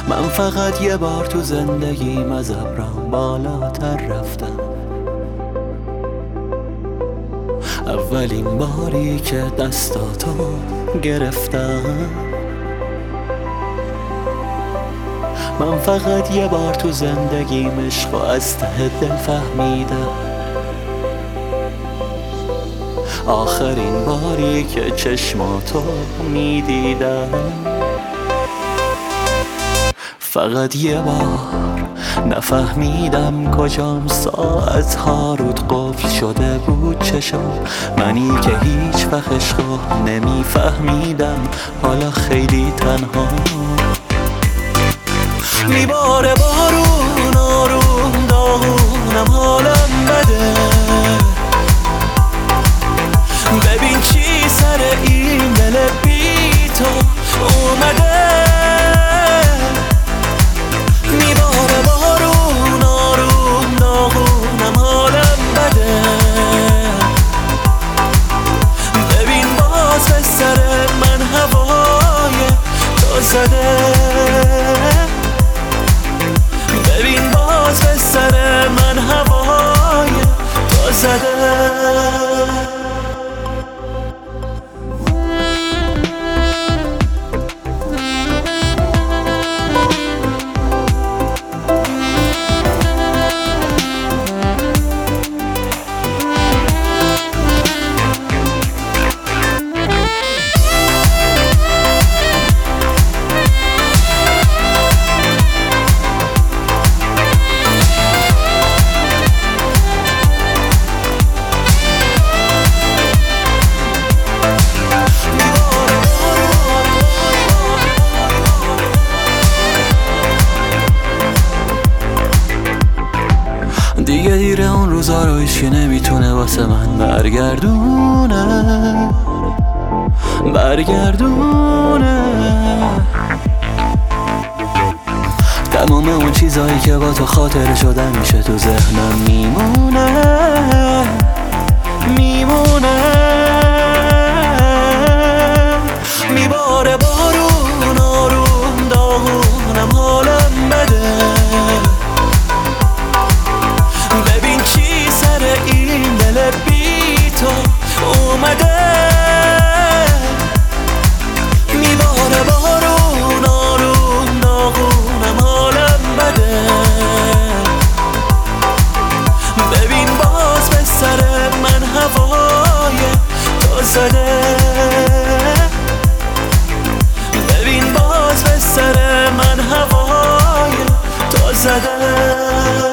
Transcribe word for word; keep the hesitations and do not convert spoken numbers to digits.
من فقط یه بار تو زندگیم از ابرام بالاتر رفتم. اولین باری که دستاتو گرفتم. من فقط یه بار تو زندگیم عشقو از ته دل فهمیدم. آخرین باری که چشماتو میدیدم. فقط یه بار نفهمیدم کجام، ساعتها رود قفل شده بود چشم. منی که هیچ وقت عشقو نمیفهمیدم، حالا خیلی تنها. میباره بارون آروم داغونم، حالم بده. ببین چی سر این دل بی تو اومده. میباره بارون آروم داغونم، حالم بده. ببین باز به سر من هوای تو زده. ببین باز به سر من هوای تو زده. دیگه دیره اون روزا رو هیچی نمیتونه واسه من برگردونه برگردونه تمام اون چیزایی که با تو خاطره شدن میشه تو ذهنم میمونه میمونه. میباره بارون آروم داغونم، حالم بده. ببین چی سر این دل بی تو اومده. میباره بارون آروم داغونم، حالم بده. ببین باز به سر من هوای تو زده. ببین باز به سر من هوای تو زده.